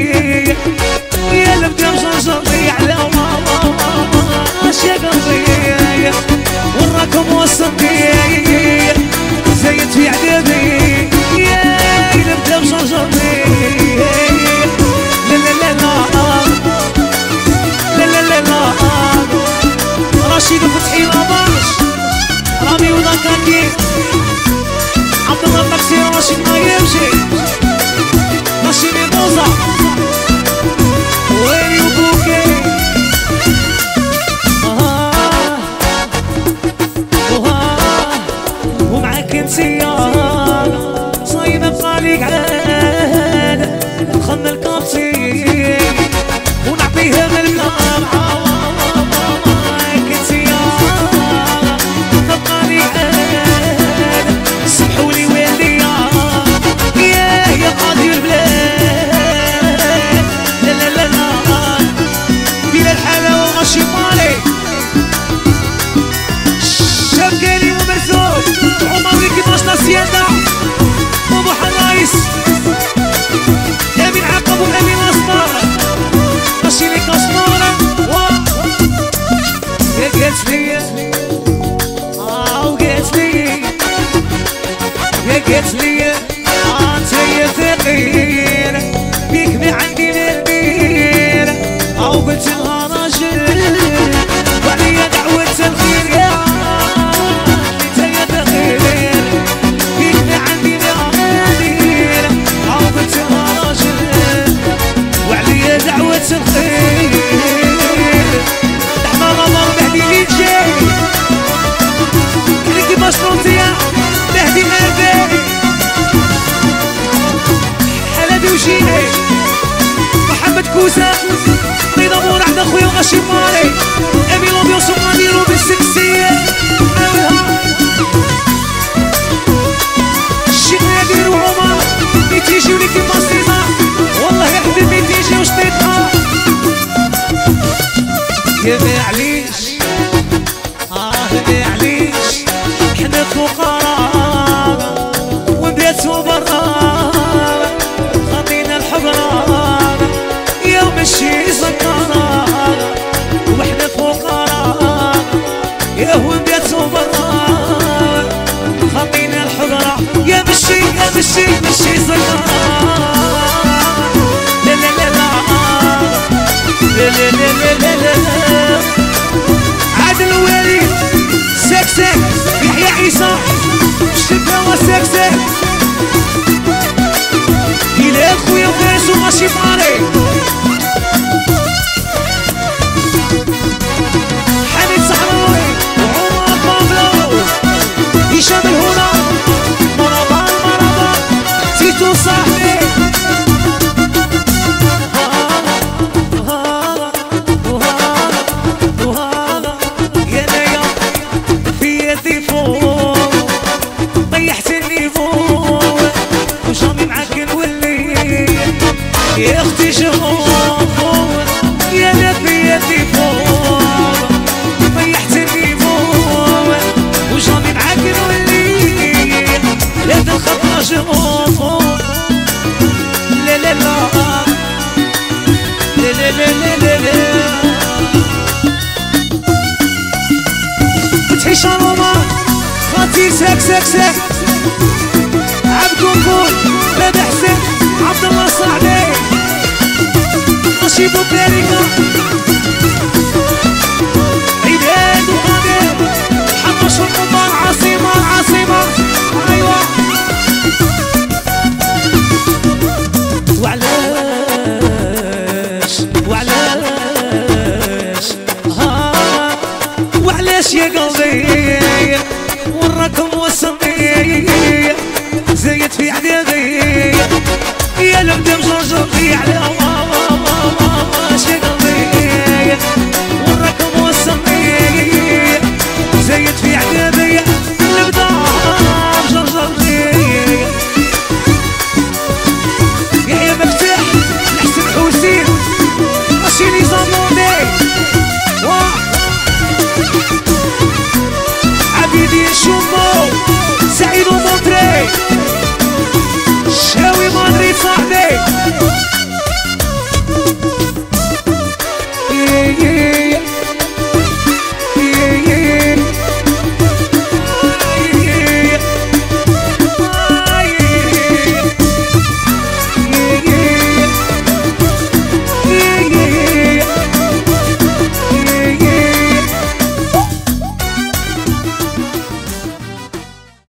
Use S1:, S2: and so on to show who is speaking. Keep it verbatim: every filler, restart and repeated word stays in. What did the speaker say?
S1: يا لبدا مشرشري على ماما يا قلبي وراكم وصلتي زيت في عذابي يا لبدا مشرشري لا لا لا لا لا لا لا رشيد وفتحي راباش رامي وذاكاكي عبد الله الطقسي رشيد ما يمشي ماشي ميموزا وين يبوكي آه آه ومعاك انتيا صايبة بقاليك عاد خلنا الكابتي ونعطيها بالكام معاك انتيا بقاليك عاد سمحولي والديا يا يا قاضي البلاد لا لا لا لا بلا الحلاوة وماشي مالي شبكالي ومرزوق عمري كيفاش ناسيانا ابو حنايس امين عقب وامين اسمر ماشي ليك اسمر يا قالت لي اه وقالت لي يا قالت لي انت يا ثقيل بيك ما عندي بالبير او قلت لها راجل وعليا دعوة الخير يا انت يا ثقيل بيك ما عندي بالبير او قلت لها راجل وعليا دعوة الخير تحمى رمضان مهدي لي جاي عليكي مشروطية مهدي قلبي حلبي وجيني محمد كوسة رضا مور عند اخويا وماشي مالي ابي لوبيو صومالي روبي السكسية الشيخ نادر وعمر بيتيجي وليكي بسيطة والله يا حبيبي بيتيجي وشطيطها يا معليش اه معليش حنا فقراء وبيتو برا خاطينا الحضرة يا مشي سكرة وحنا فقراء يا هو بيتو برا خاطينا الحضرة يا مشي يا مشي مشي سكرة لا لا لا لا لا لا لا لا لا عادل الوالي سكسك يحيى عيسى الشبكة وسكسك إلى خويا فارس وماشي ماري حميد صحراوي وعمر بابلو هشام الهنا مرحبا مرحبا تيتو صاحبي يا اختي شغوف يا لفيتي فوق طيحتني فوق وجامي معاك نولي لا تنخطنا شغوف لا لا لا لا لا لا لا لا فتحي شاروما خاطي ساك ساك ساك عبد قنبول باب حسن عبد الله الصعدي نصيب باركة عيدان وقادر حماش والقمار عاصمة عاصمة أيوة وعلاش وعلاش ها وعلاش يا قلبي وراكم وصلني زيت في عذابي يا لمدم